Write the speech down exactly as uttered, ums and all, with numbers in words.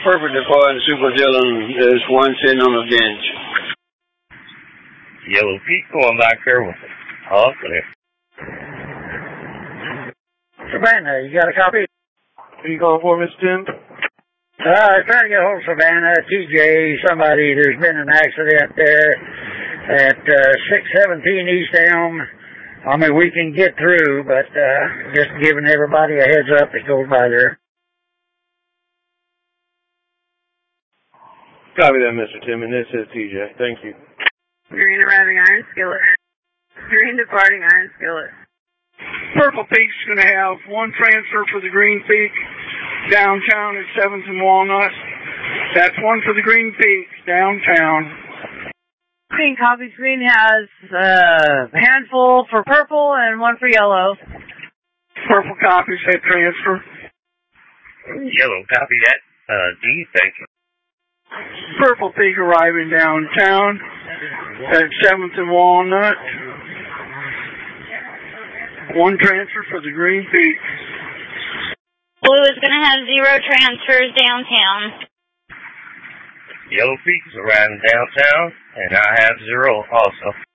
Purple Depot and Super Dillon. There's one sitting on the bench. Yellow Peak going back there with it. Oh, clear. Savannah, you got a copy? Who you calling for, Mister Tim? Uh, I was trying to get a hold of Savannah, T J, somebody. There's been an accident there at uh, six seventeen East Elm. I mean, we can get through, but uh, just giving everybody a heads up that goes by there. Copy that, Mister Tim, and this is T J. Thank you. Green arriving iron skillet. Green departing iron skillet. Purple Peak's going to have one transfer for the Green Peak downtown at seventh and Walnut. That's one for the Green Peak downtown. Green copies. Green has uh, a handful for purple and one for yellow. Purple copies that transfer. Yellow copy that. Uh, D, thank you. Purple Peak arriving downtown at seventh and Walnut. One transfer for the Green Peak. Blue is going to have zero transfers downtown. Yellow Peak is arriving downtown, and I have zero also.